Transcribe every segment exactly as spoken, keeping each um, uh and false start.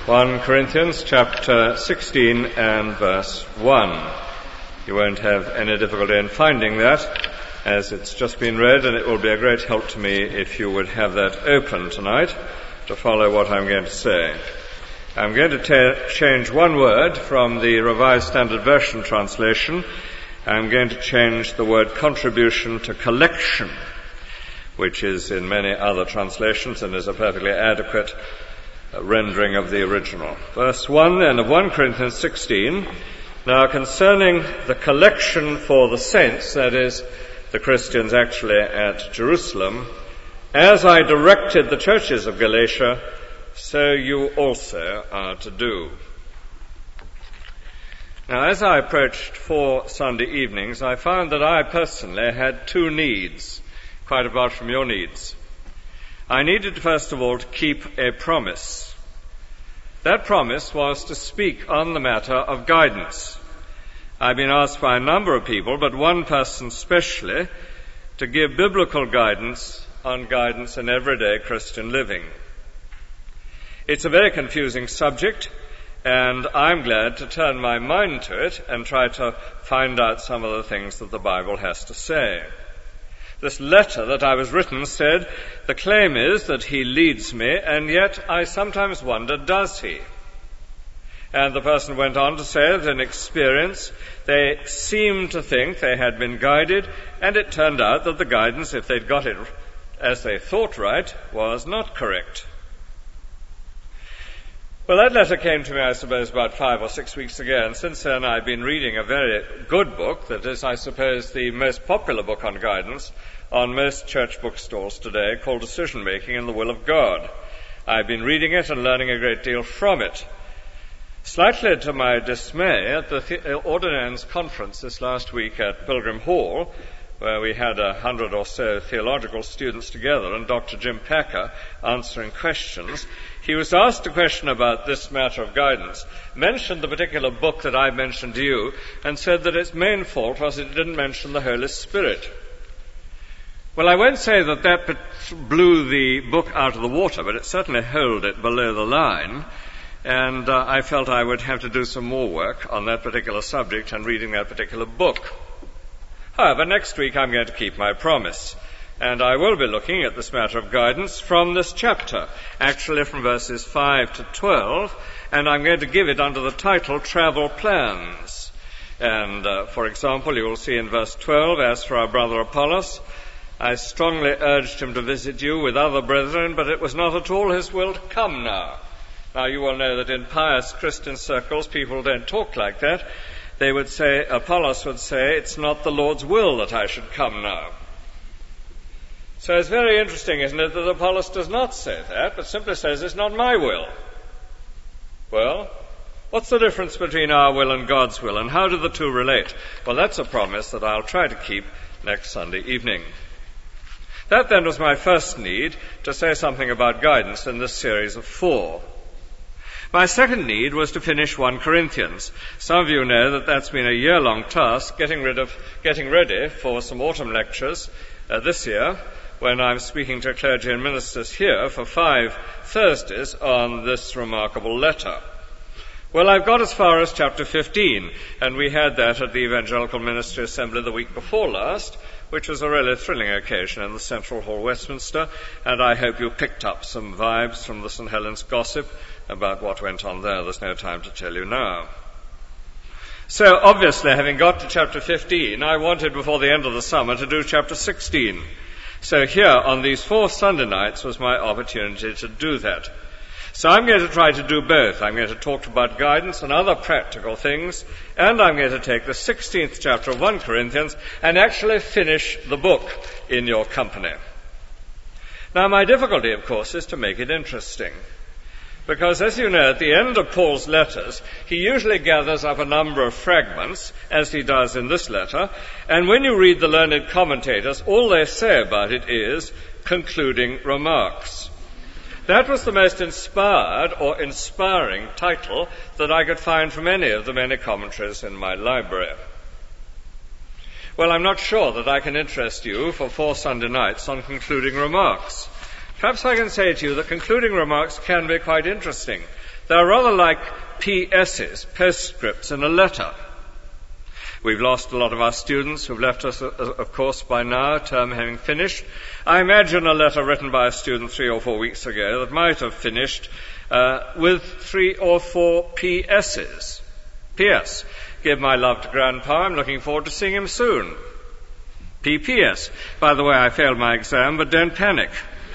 First Corinthians chapter sixteen and verse one. You won't have any difficulty in finding that, as it's just been read, and it will be a great help to me if you would have that open tonight to follow what I'm going to say. I'm going to ta- change one word from the Revised Standard Version translation. I'm going to change the word contribution to collection, which is in many other translations and is a perfectly adequate rendering of the original. Verse one then of First Corinthians sixteen. Now concerning the collection for the saints, that is, the Christians actually at Jerusalem, as I directed the churches of Galatia, so you also are to do. Now, as I approached four Sunday evenings, I found that I personally had two needs, quite apart from your needs. I needed, first of all, to keep a promise. That promise was to speak on the matter of guidance. I've been asked by a number of people, but one person specially, to give biblical guidance on guidance in everyday Christian living. It's a very confusing subject, and I'm glad to turn my mind to it and try to find out some of the things that the Bible has to say. This letter that I was written said, the claim is that he leads me, and yet I sometimes wonder, does he? And the person went on to say that in experience they seemed to think they had been guided, and it turned out that the guidance, if they'd got it as they thought right, was not correct. Well, that letter came to me, I suppose, about five or six weeks ago, and since then I've been reading a very good book that is, I suppose, the most popular book on guidance on most church bookstores today, called Decision Making in the Will of God. I've been reading it and learning a great deal from it. Slightly to my dismay, at the, the Ordinands conference this last week at Pilgrim Hall, where we had a hundred or so theological students together and Doctor Jim Packer answering questions, he was asked a question about this matter of guidance, mentioned the particular book that I mentioned to you, and said that its main fault was it didn't mention the Holy Spirit. Well, I won't say that that blew the book out of the water, but it certainly held it below the line, and uh, I felt I would have to do some more work on that particular subject and reading that particular book. However, next week I'm going to keep my promise, and I will be looking at this matter of guidance from this chapter, actually from verses five to twelve, and I'm going to give it under the title Travel Plans. And, uh, for example, you will see in verse twelve, as for our brother Apollos, I strongly urged him to visit you with other brethren, but it was not at all his will to come now. Now, you will know that in pious Christian circles, people don't talk like that. They would say, Apollos would say, it's not the Lord's will that I should come now. So it's very interesting, isn't it, that Apollos does not say that, but simply says, it's not my will. Well, what's the difference between our will and God's will, and how do the two relate? Well, that's a promise that I'll try to keep next Sunday evening. That then was my first need, to say something about guidance in this series of four. My second need was to finish First Corinthians. Some of you know that that's been a year-long task, getting rid of, getting ready for some autumn lectures uh, this year, when I'm speaking to clergy and ministers here for five Thursdays on this remarkable letter. Well, I've got as far as chapter fifteen, and we had that at the Evangelical Ministry Assembly the week before last, which was a really thrilling occasion in the Central Hall, Westminster, and I hope you picked up some vibes from the Saint Helens gossip about what went on there. There's no time to tell you now. So, obviously, having got to chapter fifteen, I wanted before the end of the summer to do chapter sixteen. So here, on these four Sunday nights, was my opportunity to do that. So I'm going to try to do both. I'm going to talk about guidance and other practical things, and I'm going to take the sixteenth chapter of First Corinthians and actually finish the book in your company. Now, my difficulty, of course, is to make it interesting. Because, as you know, at the end of Paul's letters, he usually gathers up a number of fragments, as he does in this letter, and when you read the learned commentators, all they say about it is concluding remarks. That was the most inspired or inspiring title that I could find from any of the many commentaries in my library. Well, I'm not sure that I can interest you for four Sunday nights on concluding remarks. Perhaps I can say to you that concluding remarks can be quite interesting. They're rather like P S's, postscripts in a letter. We've lost a lot of our students who've left us, of course, by now, term having finished. I imagine a letter written by a student three or four weeks ago that might have finished uh, with three or four P S's. P S. Give my love to Grandpa. I'm looking forward to seeing him soon. P P S. By the way, I failed my exam, but don't panic.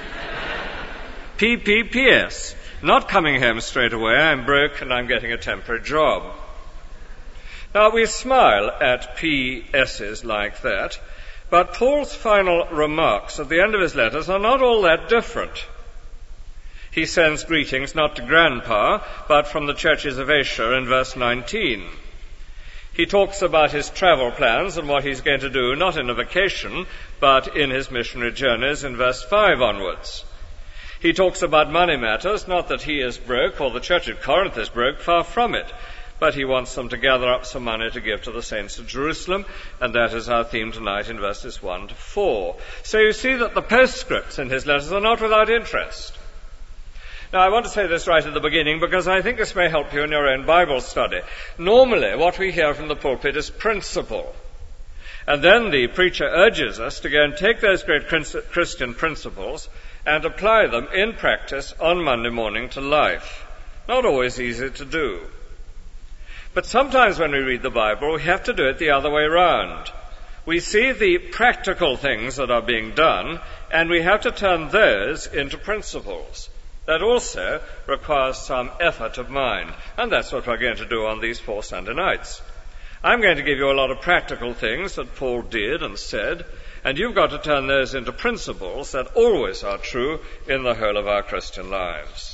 P P P S. Not coming home straight away. I'm broke and I'm getting a temporary job. Now, we smile at P S's like that, but Paul's final remarks at the end of his letters are not all that different. He sends greetings not to Grandpa, but from the churches of Asia in verse nineteen. He talks about his travel plans and what he's going to do, not in a vacation, but in his missionary journeys in verse five onwards. He talks about money matters, not that he is broke or the church at Corinth is broke, far from it. But he wants them to gather up some money to give to the saints of Jerusalem, and that is our theme tonight in verses one to four. So you see that the postscripts in his letters are not without interest. Now, I want to say this right at the beginning because I think this may help you in your own Bible study. Normally, what we hear from the pulpit is principle. And then the preacher urges us to go and take those great Christian principles and apply them in practice on Monday morning to life. Not always easy to do. But sometimes when we read the Bible, we have to do it the other way around. We see the practical things that are being done, and we have to turn those into principles. That also requires some effort of mind, and that's what we're going to do on these four Sunday nights. I'm going to give you a lot of practical things that Paul did and said, and you've got to turn those into principles that always are true in the whole of our Christian lives.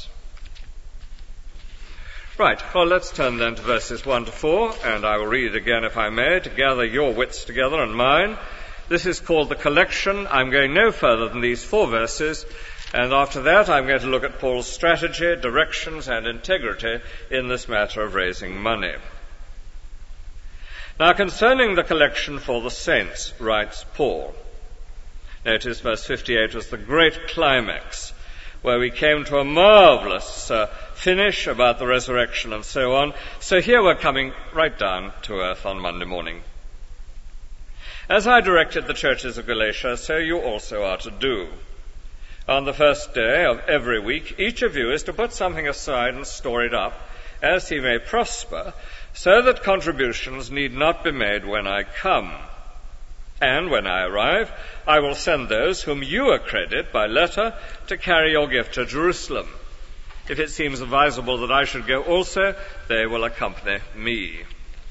Right, well, let's turn then to verses one to four, and I will read it again if I may, to gather your wits together and mine. This is called the collection. I'm going no further than these four verses, and after that I'm going to look at Paul's strategy, directions, and integrity in this matter of raising money. Now, concerning the collection for the saints, writes Paul. Notice verse fifty-eight was the great climax, where we came to a marvelous uh, finish about the resurrection and so on. So here we're coming right down to earth on Monday morning. As I directed the churches of Galatia, so you also are to do. On the first day of every week, each of you is to put something aside and store it up, as he may prosper, so that contributions need not be made when I come. And when I arrive, I will send those whom you accredit by letter to carry your gift to Jerusalem. If it seems advisable that I should go also, they will accompany me.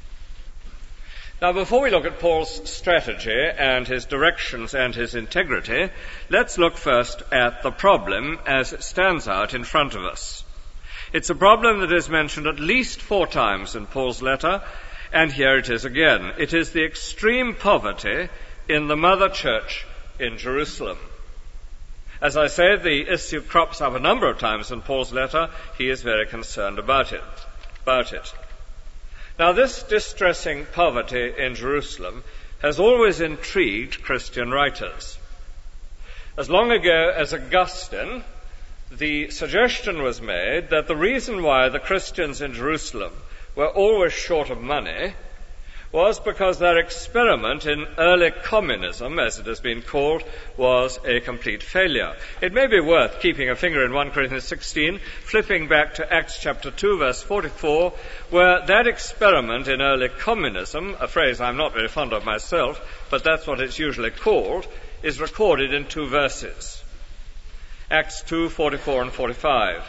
Now, before we look at Paul's strategy and his directions and his integrity, let's look first at the problem as it stands out in front of us. It's a problem that is mentioned at least four times in Paul's letter, and here it is again. It is the extreme poverty in the mother church in Jerusalem. As I say, the issue crops up a number of times in Paul's letter. He is very concerned about it. About it. Now, this distressing poverty in Jerusalem has always intrigued Christian writers. As long ago as Augustine, the suggestion was made that the reason why the Christians in Jerusalem were always short of money was because their experiment in early communism, as it has been called, was a complete failure. It may be worth keeping a finger in First Corinthians sixteen, flipping back to Acts chapter two, verse forty-four, where that experiment in early communism, a phrase I'm not very fond of myself, but that's what it's usually called, is recorded in two verses. Acts two, forty-four and forty-five.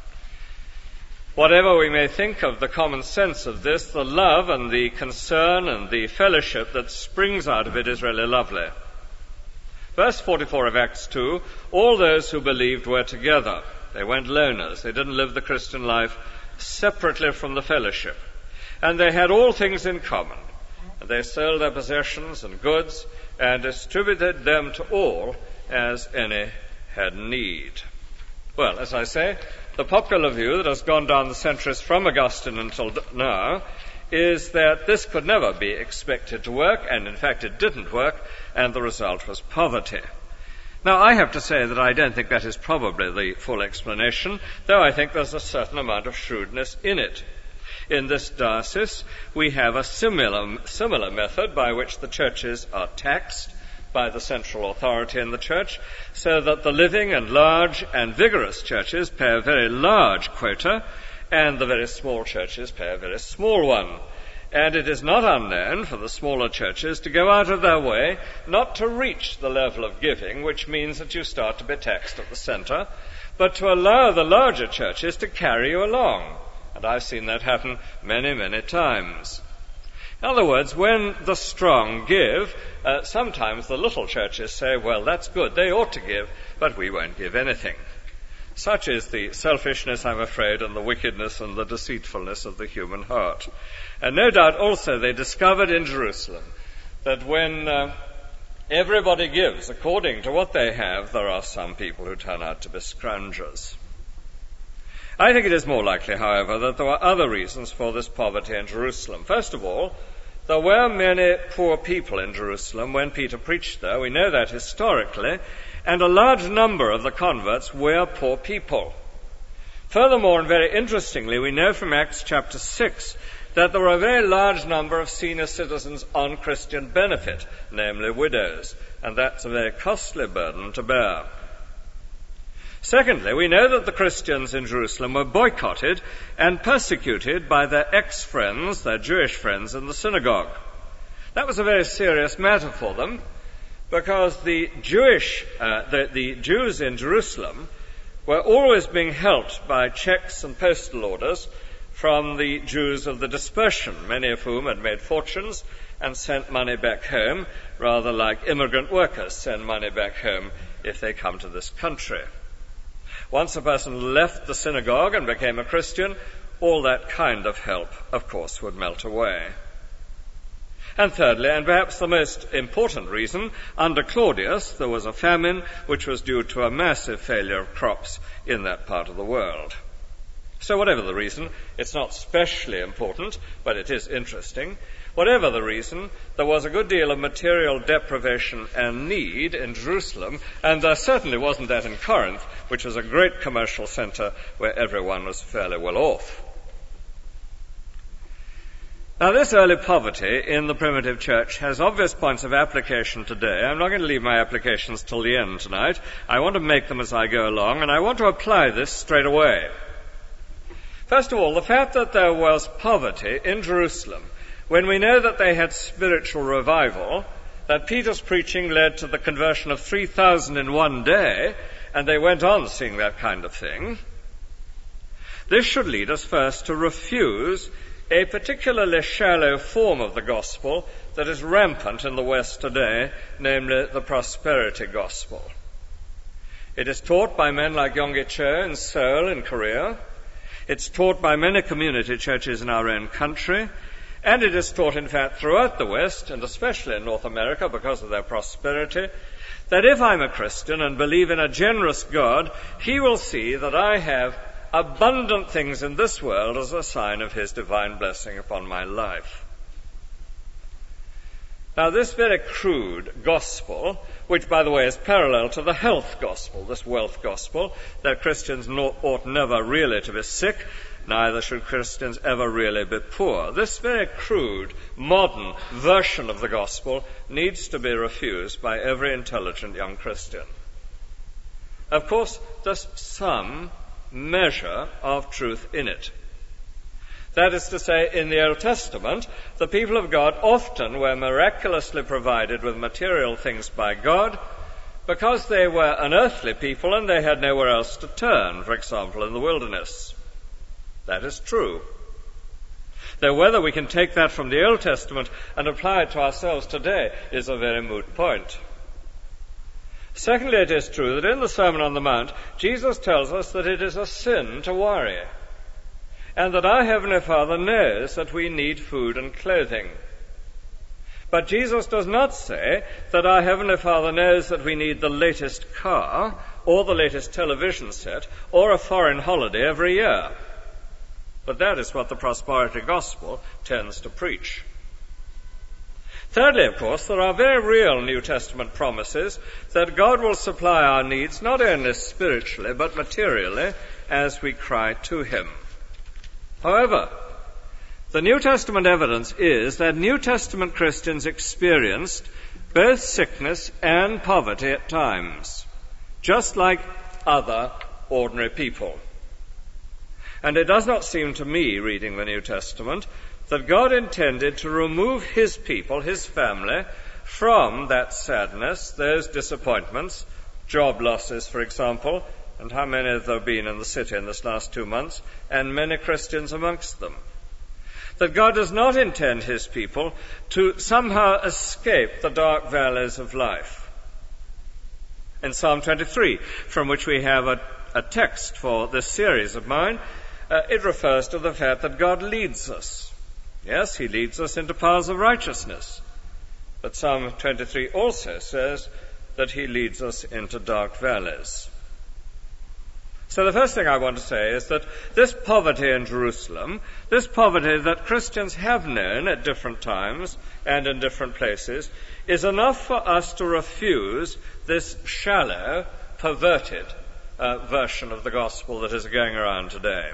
Whatever we may think of the common sense of this, the love and the concern and the fellowship that springs out of it is really lovely. Verse forty-four of Acts two, all those who believed were together. They weren't loners. They didn't live the Christian life separately from the fellowship. And they had all things in common. And they sold their possessions and goods and distributed them to all as any had need. Well, as I say, the popular view that has gone down the centuries from Augustine until now is that this could never be expected to work, and in fact it didn't work, and the result was poverty. Now, I have to say that I don't think that is probably the full explanation, though I think there's a certain amount of shrewdness in it. In this diocese, we have a similar, similar method by which the churches are taxed by the central authority in the church, so that the living and large and vigorous churches pay a very large quota, and the very small churches pay a very small one. And it is not unknown for the smaller churches to go out of their way not to reach the level of giving, which means that you start to be taxed at the centre, but to allow the larger churches to carry you along. And I've seen that happen many, many times. In other words, when the strong give, uh, sometimes the little churches say, well, that's good, they ought to give, but we won't give anything. Such is the selfishness, I'm afraid, and the wickedness and the deceitfulness of the human heart. And no doubt also they discovered in Jerusalem that when uh, everybody gives according to what they have, there are some people who turn out to be scroungers. I think it is more likely, however, that there were other reasons for this poverty in Jerusalem. First of all, there were many poor people in Jerusalem when Peter preached there. We know that historically, and a large number of the converts were poor people. Furthermore, and very interestingly, we know from Acts chapter six that there were a very large number of senior citizens on Christian benefit, namely widows, and that's a very costly burden to bear. Secondly, we know that the Christians in Jerusalem were boycotted and persecuted by their ex-friends, their Jewish friends in the synagogue. That was a very serious matter for them, because the Jewish, uh, the, the Jews in Jerusalem were always being helped by checks and postal orders from the Jews of the dispersion, many of whom had made fortunes and sent money back home, rather like immigrant workers send money back home if they come to this country. Once a person left the synagogue and became a Christian, all that kind of help, of course, would melt away. And thirdly, and perhaps the most important reason, under Claudius there was a famine which was due to a massive failure of crops in that part of the world. So whatever the reason, it's not specially important, but it is interesting. Whatever the reason, there was a good deal of material deprivation and need in Jerusalem, and there certainly wasn't that in Corinth, which was a great commercial centre where everyone was fairly well off. Now, this early poverty in the primitive church has obvious points of application today. I'm not going to leave my applications till the end tonight. I want to make them as I go along, and I want to apply this straight away. First of all, the fact that there was poverty in Jerusalem, when we know that they had spiritual revival, that Peter's preaching led to the conversion of three thousand in one day, and they went on seeing that kind of thing, this should lead us first to refuse a particularly shallow form of the gospel that is rampant in the West today, namely the prosperity gospel. It is taught by men like Yonggi Cho in Seoul in Korea. It's taught by many community churches in our own country, and it is taught, in fact, throughout the West, and especially in North America because of their prosperity, that if I'm a Christian and believe in a generous God, He will see that I have abundant things in this world as a sign of His divine blessing upon my life. Now, this very crude gospel, which, by the way, is parallel to the health gospel, this wealth gospel, that Christians ought never really to be sick, neither should Christians ever really be poor. This very crude, modern version of the gospel needs to be refused by every intelligent young Christian. Of course, there's some measure of truth in it. That is to say, in the Old Testament, the people of God often were miraculously provided with material things by God because they were an earthly people and they had nowhere else to turn, for example, in the wilderness. That is true. Though whether we can take that from the Old Testament and apply it to ourselves today is a very moot point. Secondly, it is true that in the Sermon on the Mount, Jesus tells us that it is a sin to worry, and that our Heavenly Father knows that we need food and clothing. But Jesus does not say that our Heavenly Father knows that we need the latest car, or the latest television set, or a foreign holiday every year. But that is what the prosperity gospel tends to preach. Thirdly, of course, there are very real New Testament promises that God will supply our needs not only spiritually but materially as we cry to him. However, the New Testament evidence is that New Testament Christians experienced both sickness and poverty at times, just like other ordinary people. And it does not seem to me, reading the New Testament, that God intended to remove his people, his family, from that sadness, those disappointments, job losses, for example, and how many have there been in the city in this last two months, and many Christians amongst them. That God does not intend his people to somehow escape the dark valleys of life. In Psalm twenty-three, from which we have a, a text for this series of mine, uh, it refers to the fact that God leads us. Yes, he leads us into paths of righteousness. But Psalm twenty-three also says that he leads us into dark valleys. So the first thing I want to say is that this poverty in Jerusalem, this poverty that Christians have known at different times and in different places, is enough for us to refuse this shallow, perverted uh, version of the gospel that is going around today.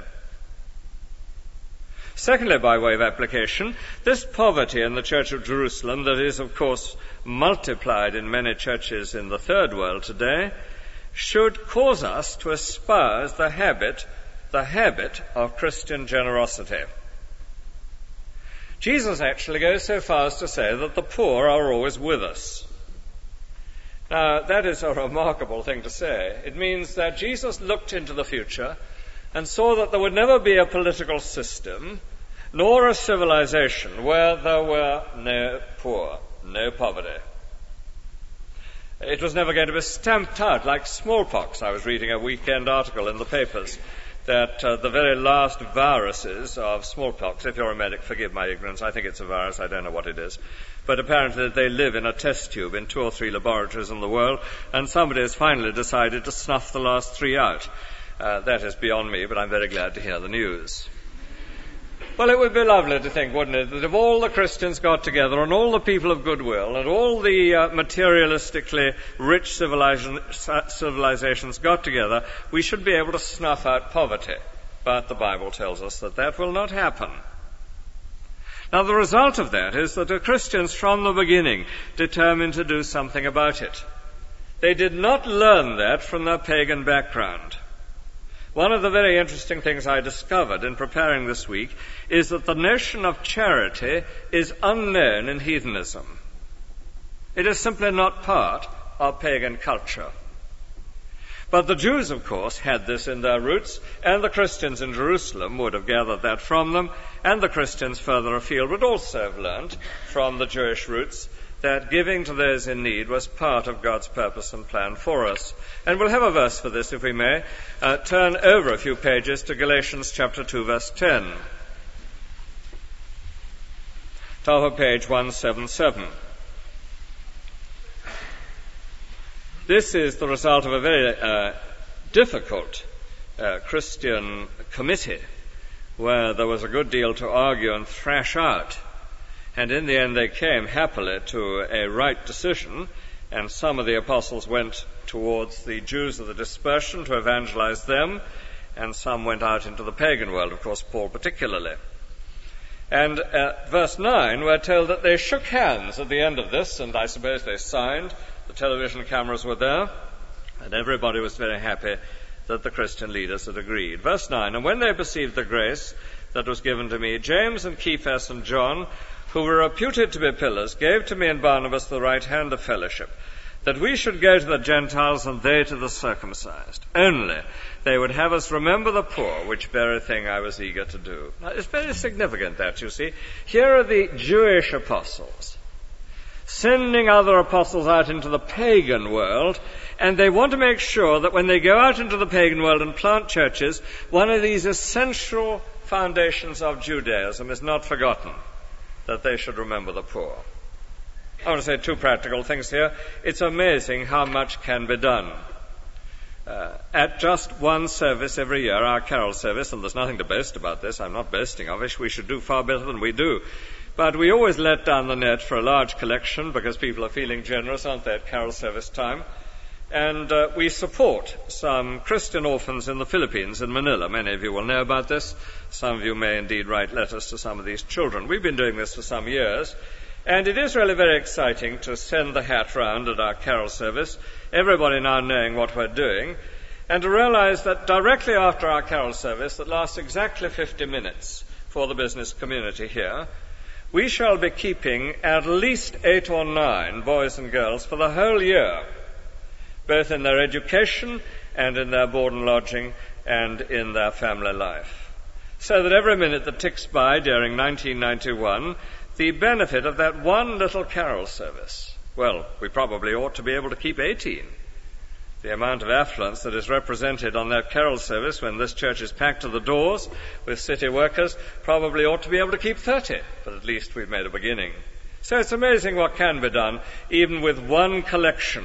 Secondly, by way of application, this poverty in the Church of Jerusalem, that is, of course, multiplied in many churches in the third world today, should cause us to espouse the habit, the habit of Christian generosity. Jesus actually goes so far as to say that the poor are always with us. Now, that is a remarkable thing to say. It means that Jesus looked into the future and saw that there would never be a political system nor a civilization where there were no poor, no poverty. It was never going to be stamped out like smallpox. I was reading a weekend article in the papers that uh, the very last viruses of smallpox, if you're a medic, forgive my ignorance, I think it's a virus, I don't know what it is, but apparently they live in a test tube in two or three laboratories in the world, and somebody has finally decided to snuff the last three out. Uh, that is beyond me, but I'm very glad to hear the news. Well, it would be lovely to think, wouldn't it, that if all the Christians got together and all the people of goodwill and all the uh, materialistically rich civilizations got together, we should be able to snuff out poverty. But the Bible tells us that that will not happen. Now, the result of that is that the Christians from the beginning determined to do something about it. They did not learn that from their pagan background. One of the very interesting things I discovered in preparing this week is that the notion of charity is unknown in heathenism. It is simply not part of pagan culture. But the Jews, of course, had this in their roots, and the Christians in Jerusalem would have gathered that from them, and the Christians further afield would also have learnt from the Jewish roots that giving to those in need was part of God's purpose and plan for us. And we'll have a verse for this, if we may. Uh, turn over a few pages to Galatians chapter two, verse ten. Top of page one seventy-seven. This is the result of a very uh, difficult uh, Christian committee where there was a good deal to argue and thrash out. And in the end they came happily to a right decision, and some of the apostles went towards the Jews of the dispersion to evangelize them, and some went out into the pagan world, of course, Paul particularly. And at verse nine, we're told that they shook hands at the end of this, and I suppose they signed. The television cameras were there, and everybody was very happy that the Christian leaders had agreed. Verse nine, and when they perceived the grace that was given to me, James and Cephas and John, who were reputed to be pillars, gave to me and Barnabas the right hand of fellowship, that we should go to the Gentiles and they to the circumcised. Only they would have us remember the poor, which very thing I was eager to do. Now, it's very significant that, you see. Here are the Jewish apostles sending other apostles out into the pagan world, and they want to make sure that when they go out into the pagan world and plant churches, one of these essential foundations of Judaism is not forgotten, that they should remember the poor. I want to say two practical things here. It's amazing how much can be done. Uh, at just one service every year, our carol service, and there's nothing to boast about this, I'm not boasting of it, we should do far better than we do. But we always let down the net for a large collection because people are feeling generous, aren't they, at carol service time? And uh, we support some Christian orphans in the Philippines, in Manila. Many of you will know about this. Some of you may indeed write letters to some of these children. We've been doing this for some years. And it is really very exciting to send the hat round at our carol service, everybody now knowing what we're doing, and to realize that directly after our carol service, that lasts exactly fifty minutes for the business community here, we shall be keeping at least eight or nine boys and girls for the whole year, both in their education and in their board and lodging and in their family life. So that every minute that ticks by during nineteen ninety-one, the benefit of that one little carol service, well, we probably ought to be able to keep eighteen. The amount of affluence that is represented on that carol service when this church is packed to the doors with city workers probably ought to be able to keep thirty, but at least we've made a beginning. So it's amazing what can be done even with one collection.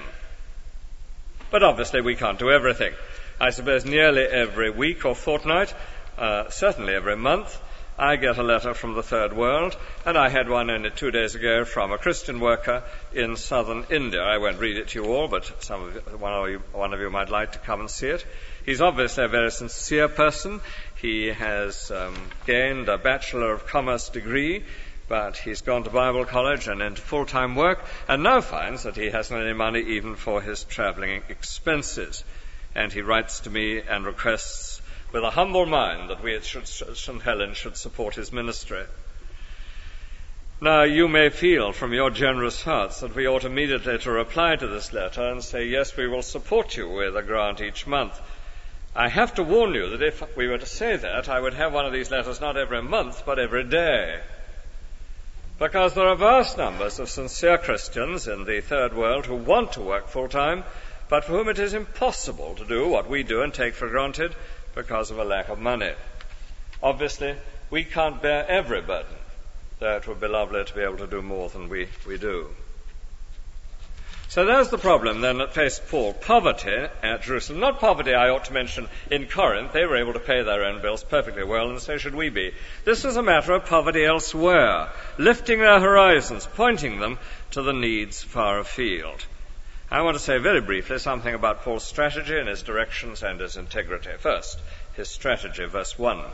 But obviously we can't do everything. I suppose nearly every week or fortnight, uh, certainly every month, I get a letter from the Third World, and I had one only two days ago from a Christian worker in southern India. I won't read it to you all, but some of you, one of you, one of you might like to come and see it. He's obviously a very sincere person. He has um, gained a Bachelor of Commerce degree, but he's gone to Bible college and into full-time work, and now finds that he hasn't any money even for his traveling expenses. And he writes to me and requests with a humble mind that we at Saint Helens should support his ministry. Now, you may feel from your generous hearts that we ought immediately to reply to this letter and say, yes, we will support you with a grant each month. I have to warn you that if we were to say that, I would have one of these letters not every month, but every day. Because there are vast numbers of sincere Christians in the Third World who want to work full-time, but for whom it is impossible to do what we do and take for granted because of a lack of money. Obviously, we can't bear every burden, though it would be lovely to be able to do more than we, we do. So there's the problem then that faced Paul. Poverty at Jerusalem. Not poverty, I ought to mention, in Corinth. They were able to pay their own bills perfectly well, and so should we be. This is a matter of poverty elsewhere, lifting their horizons, pointing them to the needs far afield. I want to say very briefly something about Paul's strategy and his directions and his integrity. First, his strategy, verse one.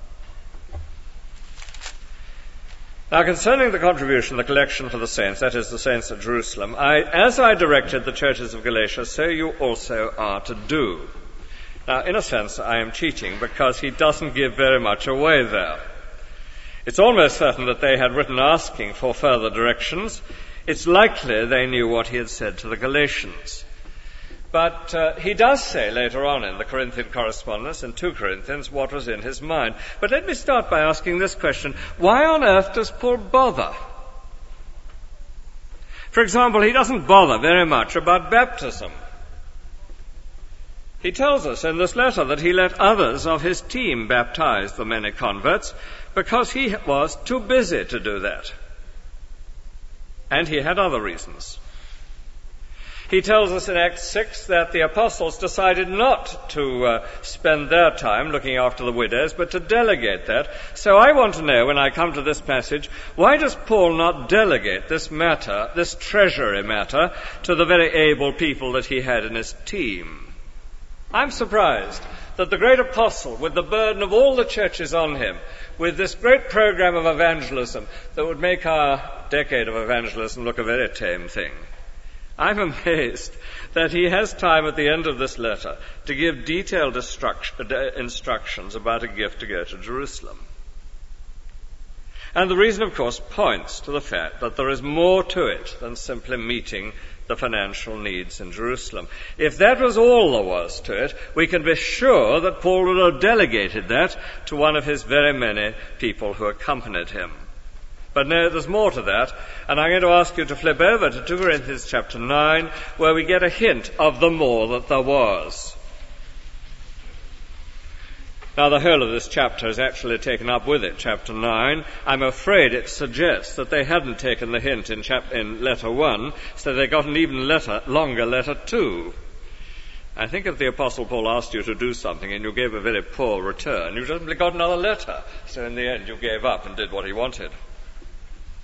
Now, concerning the contribution, the collection for the saints, that is, the saints at Jerusalem, I, as I directed the churches of Galatia, so you also are to do. Now, in a sense, I am cheating because he doesn't give very much away there. It's almost certain that they had written asking for further directions. It's likely they knew what he had said to the Galatians. But uh, he does say later on in the Corinthian correspondence, in two Corinthians, what was in his mind. But let me start by asking this question. Why on earth does Paul bother? For example, he doesn't bother very much about baptism. He tells us in this letter that he let others of his team baptize the many converts because he was too busy to do that. And he had other reasons. He tells us in Acts six that the apostles decided not to uh, spend their time looking after the widows, but to delegate that. So I want to know, when I come to this passage, why does Paul not delegate this matter, this treasury matter, to the very able people that he had in his team? I'm surprised that the great apostle, with the burden of all the churches on him, with this great program of evangelism that would make our decade of evangelism look a very tame thing, I'm amazed that he has time at the end of this letter to give detailed instructions about a gift to go to Jerusalem. And the reason, of course, points to the fact that there is more to it than simply meeting the financial needs in Jerusalem. If that was all there was to it, we can be sure that Paul would have delegated that to one of his very many people who accompanied him. But no, there's more to that, and I'm going to ask you to flip over to two Corinthians chapter nine, where we get a hint of the more that there was. Now, the whole of this chapter is actually taken up with it, chapter nine. I'm afraid it suggests that they hadn't taken the hint in, chap- in letter one, so they got an even letter, longer letter two. I think if the Apostle Paul asked you to do something and you gave a very poor return, you simply got another letter. So in the end, you gave up and did what he wanted.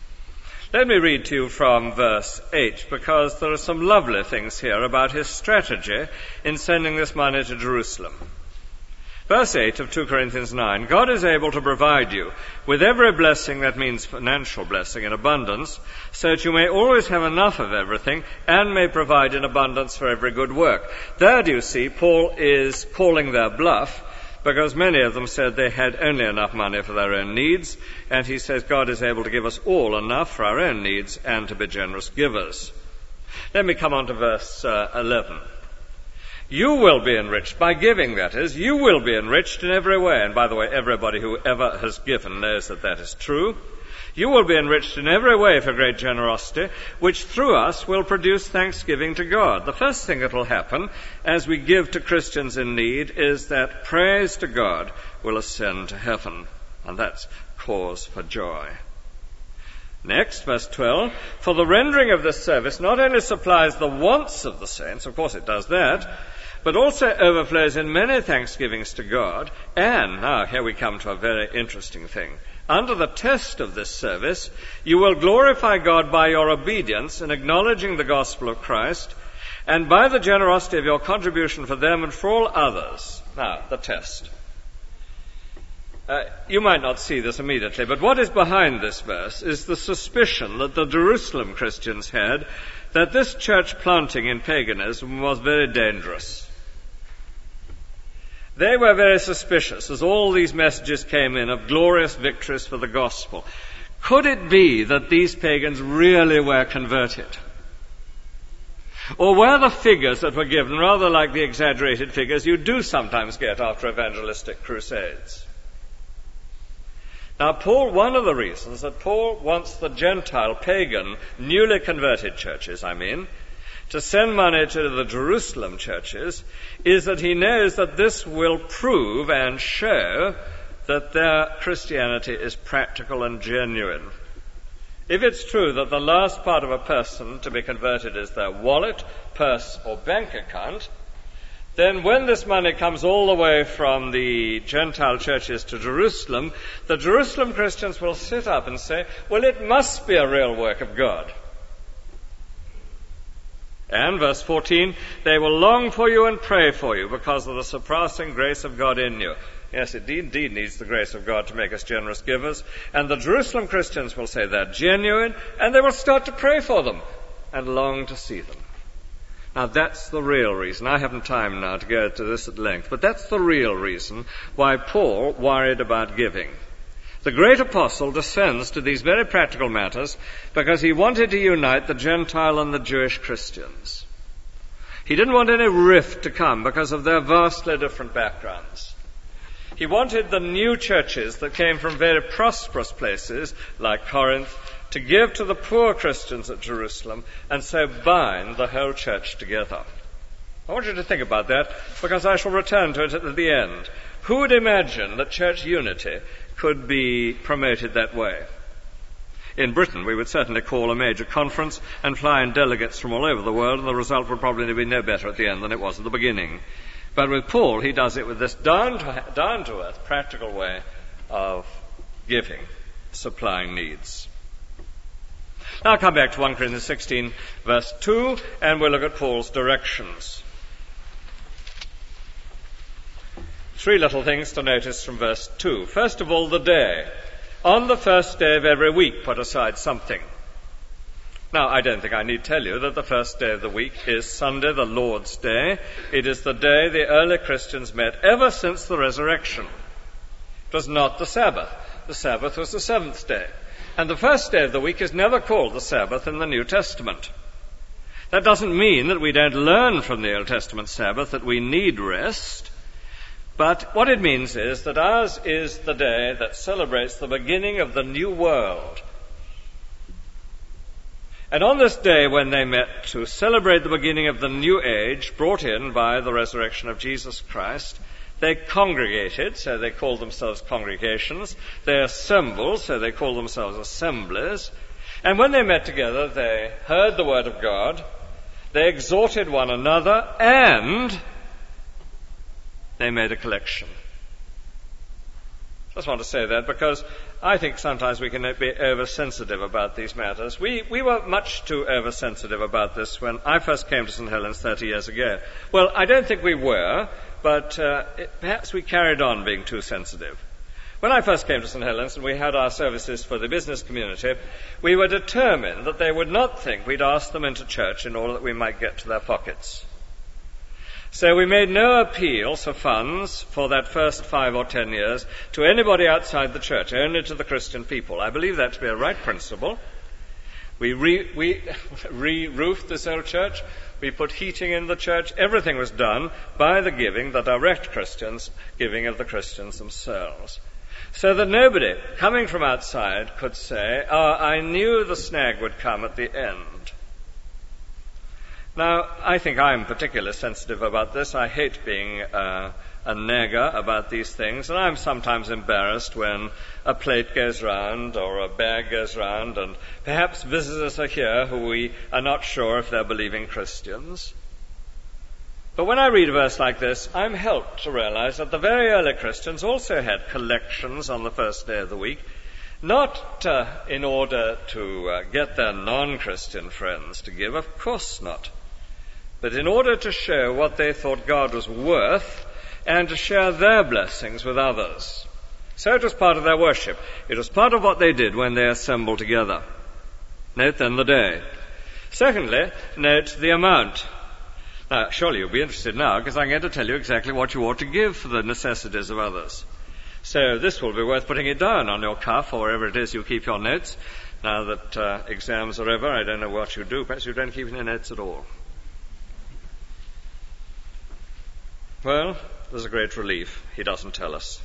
Let me read to you from verse eight, because there are some lovely things here about his strategy in sending this money to Jerusalem. Verse eight of two Corinthians nine, God is able to provide you with every blessing, that means financial blessing in abundance, so that you may always have enough of everything and may provide in abundance for every good work. There, do you see, Paul is calling their bluff, because many of them said they had only enough money for their own needs, and he says God is able to give us all enough for our own needs and to be generous givers. Let me come on to verse uh, eleven. You will be enriched by giving, that is. You will be enriched in every way. And by the way, everybody who ever has given knows that that is true. You will be enriched in every way for great generosity, which through us will produce thanksgiving to God. The first thing that will happen as we give to Christians in need is that praise to God will ascend to heaven. And that's cause for joy. Next, verse twelve, for the rendering of this service not only supplies the wants of the saints, of course it does that, but also overflows in many thanksgivings to God. And now here we come to a very interesting thing. Under the test of this service, you will glorify God by your obedience in acknowledging the gospel of Christ, and by the generosity of your contribution for them and for all others. Now, the test. Uh, you might not see this immediately, but what is behind this verse is the suspicion that the Jerusalem Christians had that this church planting in paganism was very dangerous. They were very suspicious as all these messages came in of glorious victories for the gospel. Could it be that these pagans really were converted? Or were the figures that were given rather like the exaggerated figures you do sometimes get after evangelistic crusades? Now, Paul, one of the reasons that Paul wants the Gentile, pagan, newly converted churches, I mean, to send money to the Jerusalem churches is that he knows that this will prove and show that their Christianity is practical and genuine. If it's true that the last part of a person to be converted is their wallet, purse, or bank account, then when this money comes all the way from the Gentile churches to Jerusalem, the Jerusalem Christians will sit up and say, well, it must be a real work of God. And, verse fourteen, they will long for you and pray for you because of the surpassing grace of God in you. Yes, it indeed needs the grace of God to make us generous givers. And the Jerusalem Christians will say they're genuine, and they will start to pray for them and long to see them. Now, that's the real reason. I haven't time now to go into this at length, but that's the real reason why Paul worried about giving. The great apostle descends to these very practical matters because he wanted to unite the Gentile and the Jewish Christians. He didn't want any rift to come because of their vastly different backgrounds. He wanted the new churches that came from very prosperous places, like Corinth, to give to the poor Christians at Jerusalem and so bind the whole church together. I want you to think about that because I shall return to it at the end. Who would imagine that church unity could be promoted that way? In Britain, we would certainly call a major conference and fly in delegates from all over the world, and the result would probably be no better at the end than it was at the beginning. But with Paul, he does it with this down-to- down-to-earth, practical way of giving, supplying needs. Now I'll come back to First Corinthians sixteen, verse two, and we'll look at Paul's directions. Three little things to notice from verse two. First of all, the day. On the first day of every week, put aside something. Now, I don't think I need tell you that the first day of the week is Sunday, the Lord's Day. It is the day the early Christians met ever since the resurrection. It was not the Sabbath. The Sabbath was the seventh day. And the first day of the week is never called the Sabbath in the New Testament. That doesn't mean that we don't learn from the Old Testament Sabbath that we need rest. But what it means is that ours is the day that celebrates the beginning of the new world. And on this day when they met to celebrate the beginning of the new age brought in by the resurrection of Jesus Christ, they congregated, so they called themselves congregations. They assembled, so they called themselves assemblies. And when they met together, they heard the word of God, they exhorted one another, and they made a collection. Just want to say that because I think sometimes we can be oversensitive about these matters. We, we were much too oversensitive about this when I first came to Saint Helens thirty years ago. Well, I don't think we were, but uh, it, perhaps we carried on being too sensitive. When I first came to Saint Helens and we had our services for the business community, we were determined that they would not think we'd asked them into church in order that we might get to their pockets. So we made no appeals for funds for that first five or ten years to anybody outside the church, only to the Christian people. I believe that to be a right principle. We re- we re-roofed this old church. We put heating in the church. Everything was done by the giving, the direct Christians, giving of the Christians themselves. So that nobody coming from outside could say, oh, I knew the snag would come at the end. Now, I think I'm particularly sensitive about this. I hate being uh, a nagger about these things, and I'm sometimes embarrassed when a plate goes round or a bag goes round, and perhaps visitors are here who we are not sure if they're believing Christians. But when I read a verse like this, I'm helped to realize that the very early Christians also had collections on the first day of the week, not uh, in order to uh, get their non-Christian friends to give, of course not, but in order to show what they thought God was worth and to share their blessings with others. So it was part of their worship. It was part of what they did when they assembled together. Note then the day. Secondly, note the amount. Now, surely you'll be interested now, because I'm going to tell you exactly what you ought to give for the necessities of others. So this will be worth putting it down on your cuff or wherever it is you keep your notes. Now that uh, exams are over, I don't know what you do. Perhaps you don't keep any notes at all. Well, there's a great relief. He doesn't tell us.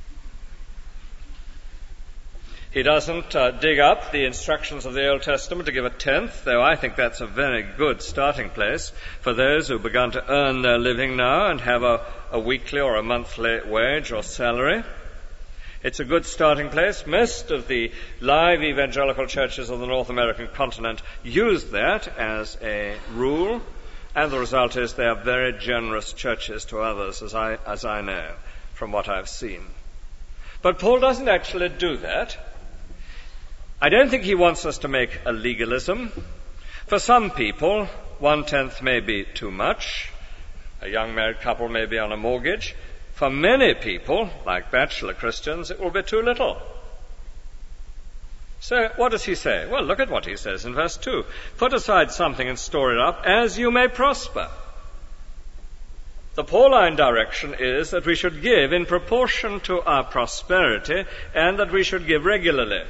He doesn't uh, dig up the instructions of the Old Testament to give a tenth, though I think that's a very good starting place for those who've begun to earn their living now and have a, a weekly or a monthly wage or salary. It's a good starting place. Most of the live evangelical churches of the North American continent use that as a rule, and the result is they are very generous churches to others, as I, as I know from what I've seen. But Paul doesn't actually do that. I don't think he wants us to make a legalism. For some people, one-tenth may be too much. A young married couple may be on a mortgage. For many people, like bachelor Christians, it will be too little. So what does he say? Well, look at what he says in verse two. Put aside something and store it up as you may prosper. The Pauline direction is that we should give in proportion to our prosperity and that we should give regularly.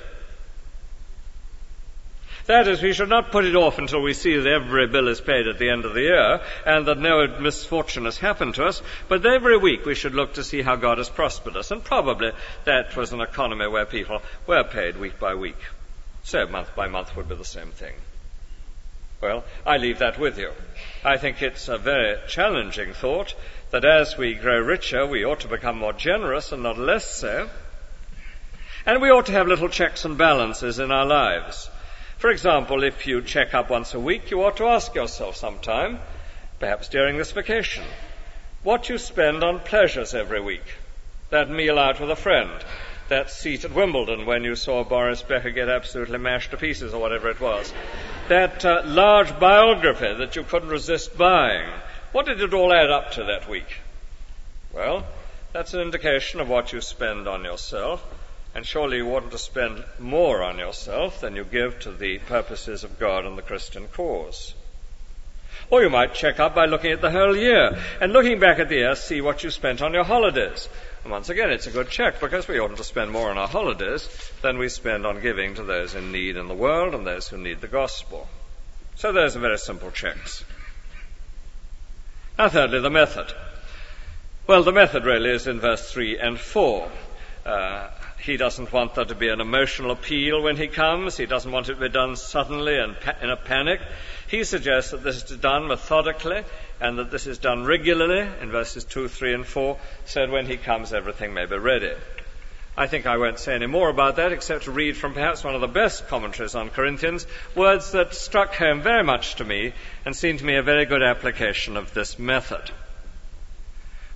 That is, we should not put it off until we see that every bill is paid at the end of the year and that no misfortune has happened to us, but every week we should look to see how God has prospered us. And probably that was an economy where people were paid week by week. So month by month would be the same thing. Well, I leave that with you. I think it's a very challenging thought that as we grow richer, we ought to become more generous and not less so. And we ought to have little checks and balances in our lives. For example, if you check up once a week, you ought to ask yourself sometime, perhaps during this vacation, what you spend on pleasures every week. That meal out with a friend, that seat at Wimbledon when you saw Boris Becker get absolutely mashed to pieces or whatever it was, that uh, large biography that you couldn't resist buying. What did it all add up to that week? Well, that's an indication of what you spend on yourself. And surely you oughtn't to spend more on yourself than you give to the purposes of God and the Christian cause. Or you might check up by looking at the whole year, and looking back at the year, see what you spent on your holidays. And once again, it's a good check, because we oughtn't to spend more on our holidays than we spend on giving to those in need in the world and those who need the gospel. So those are very simple checks. Now thirdly, the method. Well, the method really is in verse three and four. Uh, He doesn't want there to be an emotional appeal when he comes. He doesn't want it to be done suddenly and pa- in a panic. He suggests that this is done methodically and that this is done regularly in verses two, three, and four, so that when he comes everything may be ready. I think I won't say any more about that except to read from perhaps one of the best commentaries on Corinthians, words that struck home very much to me and seemed to me a very good application of this method.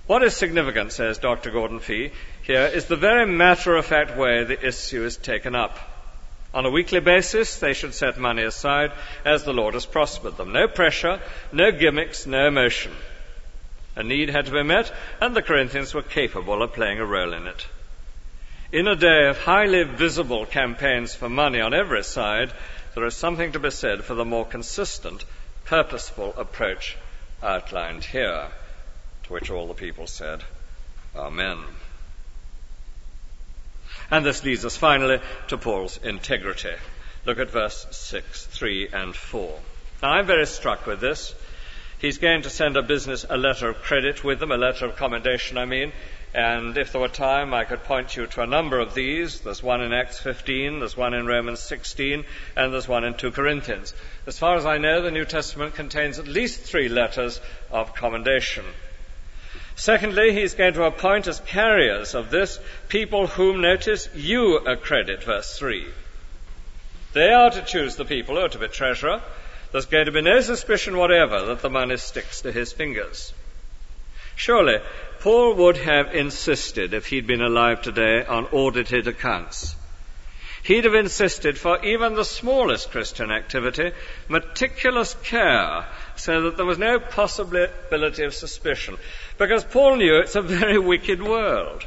What is significant, says Doctor Gordon Fee, here is the very matter-of-fact way the issue is taken up. On a weekly basis, they should set money aside as the Lord has prospered them. No pressure, no gimmicks, no emotion. A need had to be met, and the Corinthians were capable of playing a role in it. In a day of highly visible campaigns for money on every side, there is something to be said for the more consistent, purposeful approach outlined here, to which all the people said, Amen. And this leads us finally to Paul's integrity. Look at verse six, three, and four. Now, I'm very struck with this. He's going to send a business a letter of credit with them, a letter of commendation, I mean. And if there were time, I could point you to a number of these. There's one in Acts fifteen, there's one in Romans sixteen, and there's one in two Corinthians. As far as I know, the New Testament contains at least three letters of commendation. Secondly, he's going to appoint as carriers of this people whom, notice, you accredit, verse three. They are to choose the people who are to be treasurer. There's going to be no suspicion whatever that the money sticks to his fingers. Surely, Paul would have insisted, if he'd been alive today, on audited accounts. He'd have insisted for even the smallest Christian activity, meticulous care, so that there was no possibility of suspicion. Because Paul knew it's a very wicked world.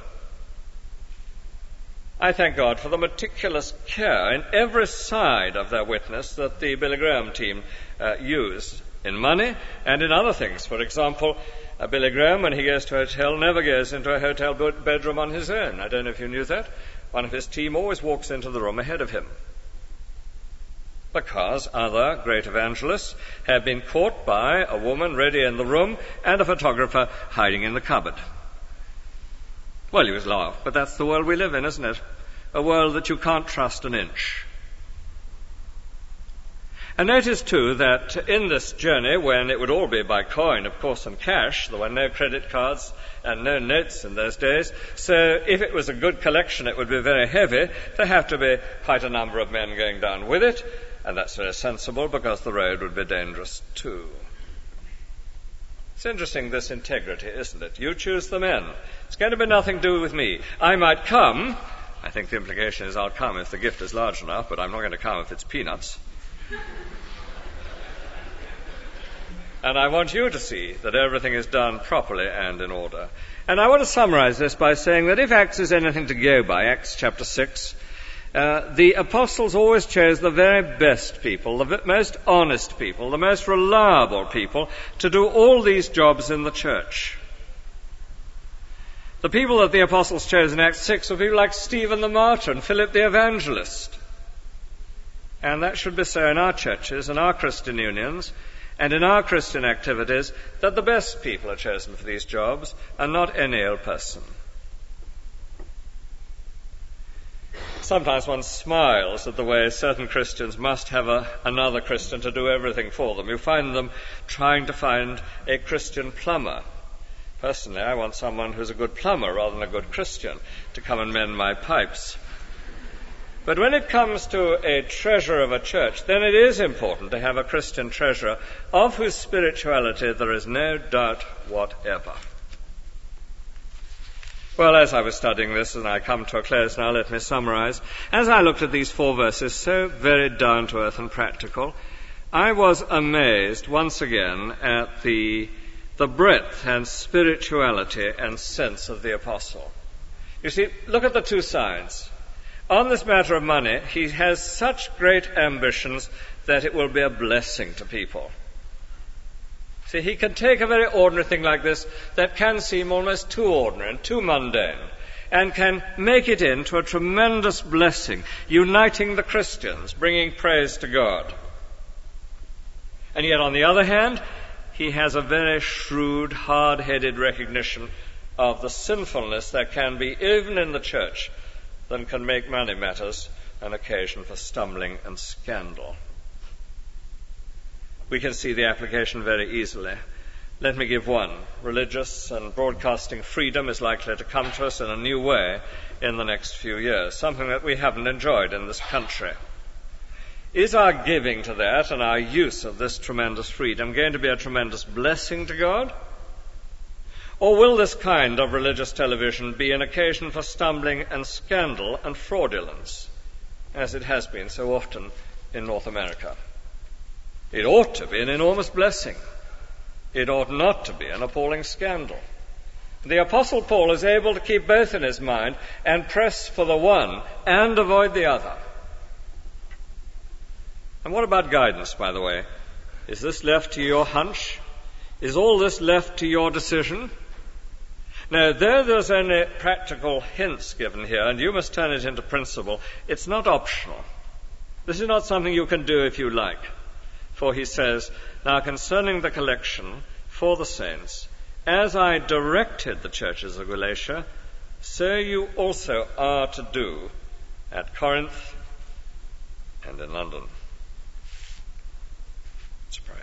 I thank God for the meticulous care in every side of their witness that the Billy Graham team uh, used in money and in other things. For example, uh, Billy Graham, when he goes to a hotel, never goes into a hotel bedroom on his own. I don't know if you knew that. One of his team always walks into the room ahead of him. Because other great evangelists have been caught by a woman ready in the room and a photographer hiding in the cupboard. Well, he was laughed, but that's the world we live in, isn't it? A world that you can't trust an inch. And notice, too, that in this journey, when it would all be by coin, of course, and cash, there were no credit cards and no notes in those days, so if it was a good collection, it would be very heavy. There have to be quite a number of men going down with it, and that's very sensible because the road would be dangerous, too. It's interesting, this integrity, isn't it? You choose the men. It's going to be nothing to do with me. I might come. I think the implication is I'll come if the gift is large enough, but I'm not going to come if it's peanuts. And I want you to see that everything is done properly and in order. And I want to summarize this by saying that if Acts is anything to go by, Acts chapter six, uh, the apostles always chose the very best people, the most honest people, the most reliable people to do all these jobs in the church. The people that the apostles chose in Acts six were people like Stephen the martyr and Philip the evangelist. And that should be so in our churches, in our Christian unions, and in our Christian activities, that the best people are chosen for these jobs and not any old person. Sometimes one smiles at the way certain Christians must have a, another Christian to do everything for them. You find them trying to find a Christian plumber. Personally, I want someone who's a good plumber rather than a good Christian to come and mend my pipes. But when it comes to a treasurer of a church, then it is important to have a Christian treasurer of whose spirituality there is no doubt whatever. Well, as I was studying this, and I come to a close now, let me summarize. As I looked at these four verses, so very down-to-earth and practical, I was amazed once again at the, the breadth and spirituality and sense of the apostle. You see, look at the two sides. On this matter of money, he has such great ambitions that it will be a blessing to people. See, he can take a very ordinary thing like this that can seem almost too ordinary and too mundane, and can make it into a tremendous blessing, uniting the Christians, bringing praise to God. And yet, on the other hand, he has a very shrewd, hard-headed recognition of the sinfulness that can be even in the church, that can make money matters an occasion for stumbling and scandal. We can see the application very easily. Let me give one. Religious and broadcasting freedom is likely to come to us in a new way in the next few years, something that we haven't enjoyed in this country. Is our giving to that and our use of this tremendous freedom going to be a tremendous blessing to God? Or will this kind of religious television be an occasion for stumbling and scandal and fraudulence, as it has been so often in North America? It ought to be an enormous blessing. It ought not to be an appalling scandal. The Apostle Paul is able to keep both in his mind and press for the one and avoid the other. And what about guidance, by the way? Is this left to your hunch? Is all this left to your decision? Now, though there's only practical hints given here, and you must turn it into principle, it's not optional. This is not something you can do if you like. For he says, now concerning the collection for the saints, as I directed the churches of Galatia, so you also are to do at Corinth and in London. Let's pray.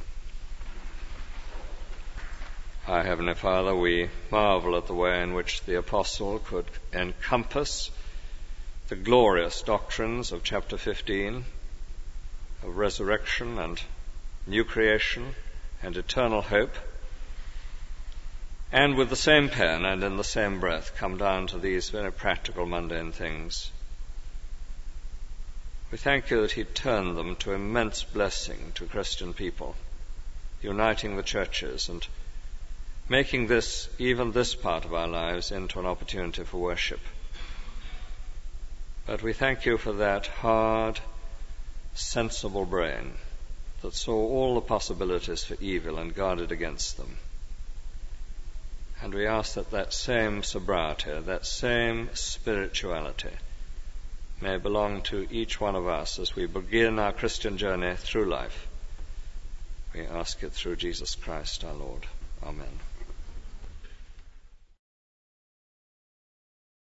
Our Heavenly Father, we marvel at the way in which the Apostle could encompass the glorious doctrines of chapter fifteen, of resurrection and new creation and eternal hope, and with the same pen and in the same breath come down to these very practical, mundane things. We thank you that he turned them to immense blessing to Christian people, uniting the churches and making this, even this part of our lives, into an opportunity for worship. But we thank you for that hard, sensible brain that saw all the possibilities for evil and guarded against them. And we ask that that same sobriety, that same spirituality may belong to each one of us as we begin our Christian journey through life. We ask it through Jesus Christ our Lord. Amen.